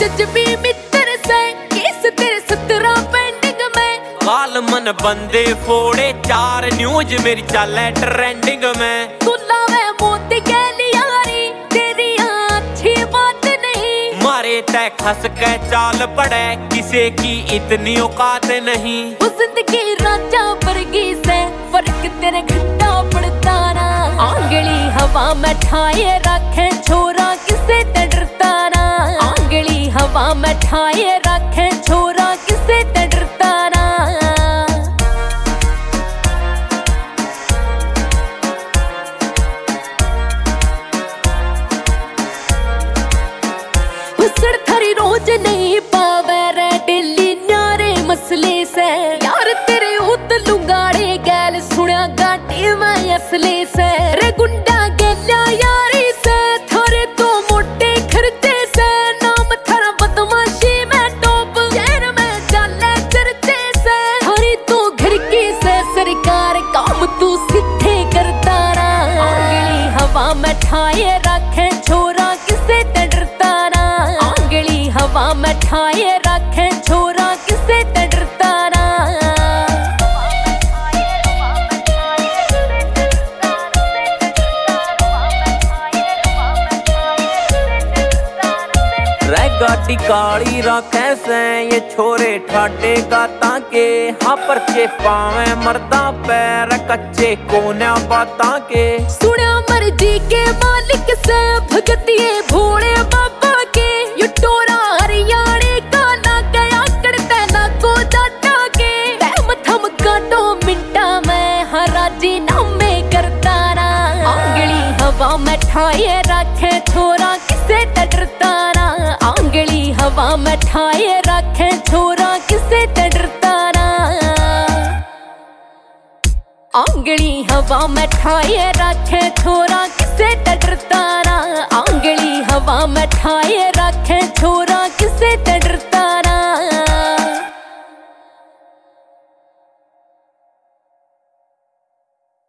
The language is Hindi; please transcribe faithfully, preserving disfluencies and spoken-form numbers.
आज भी मित्र से केस तेरे सत्रह पेंडिंग में। काल मन बंदे फोड़े चार न्यूज मेरी चाले ट्रेंडिंग में। तू लावे मोती के लियारी तेरी अच्छी बात नहीं। मारे तय खस के चाल पड़े किसे की इतनी औकात नहीं। उस जिंदगी राजा वर्गी से फर्क तेरे घंटा पड़ता ना। आंगली हवा में ठाए रखे छोरा किसे ते डरता ना। आंगली हवा में ठाए रखे छोरा किसे ते डरता ना। हुसड़ थारी रोज नहीं पावे रे डेली न्यारे मसले से। यार तेरे उत लुगाड़े गैल सुनिया गाटी में असले से। रे गुंडा गेल्या यारी से थारे तो मोटे खर्चे से। नाम थारा बदमाशी में टॉप शहर में जाले चर्चे से। थारी तो घर की से सरकार काम तू सीधे करता ना। आंगली हवा में ठाए रखे छोरा किसे ते डरता ना। आंगली हवा में ठाए रखे छोरा किसे ते डरता ना। रे गाड़ी काली रखे से ये छोरे ठाटे गाता के। हाँ परचे पावे मरदा पैर कच्चे कोने बाता के। सुनिया मर्जी के मालिक से भगतिये भोले बाबा के। ये टोरा हरियाणे का ना गया करते ना को जाटा के। पैम थम काटो मिंटा में हराजी नामे करता ना। आंगली हवा में ठाए रखे छोरा किसे ते डरता ना। आंगली हवा में ठाए रखे छोरा किसे ते डरता ना। आंगली हवा में ठाए रखे छोरा किसे ते डरता ना। आंगली हवा में ठाए रखे छोरा किसे ते